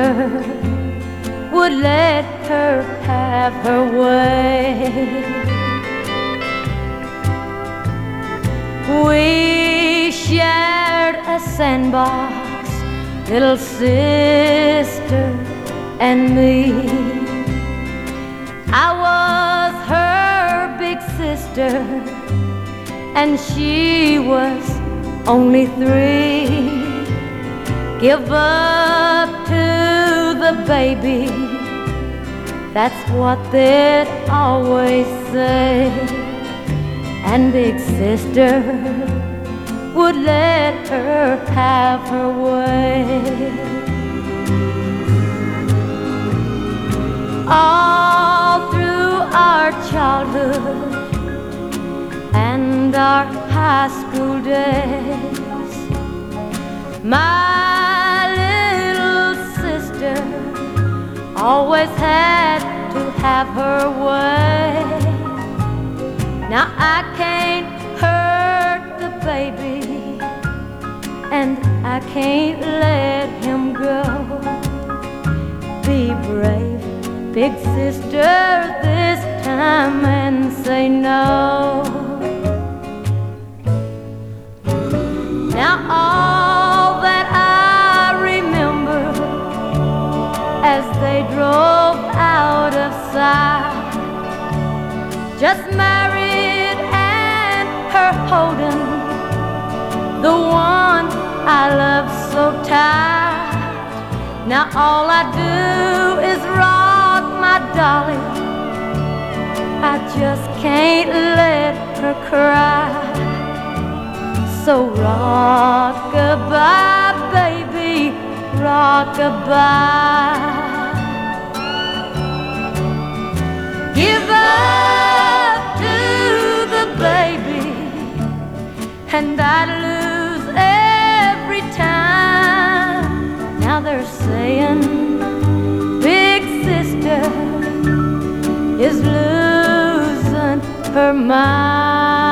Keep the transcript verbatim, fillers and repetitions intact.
would let her have her way. We shared a sandbox, little sister and me. I was her big sister, and she was only three. Give up to the baby, that's what they'd always say. And big sister would let her have her way. All through our childhood and our high school days, my little sister always had to have her way. Now I can't hurt the baby, and I can't let him go. Be brave, big sister, this time and say no. Now all that I remember as they drove out of sight, just married and her holding the one I love so tight. Now all I do is rock my dolly, I just can't let her cry. So rock-a-bye, baby, rock-a-bye. Give up to the baby, and I'd lose every time. Now they're saying big sister is losing her mind.